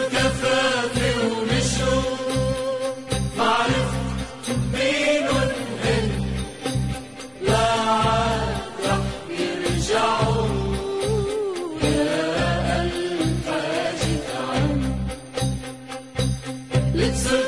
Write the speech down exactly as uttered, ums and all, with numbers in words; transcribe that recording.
كفافي ومشوا ما عرفت مين هن، لا عاد رح يرجعوا يا الحاج تعال.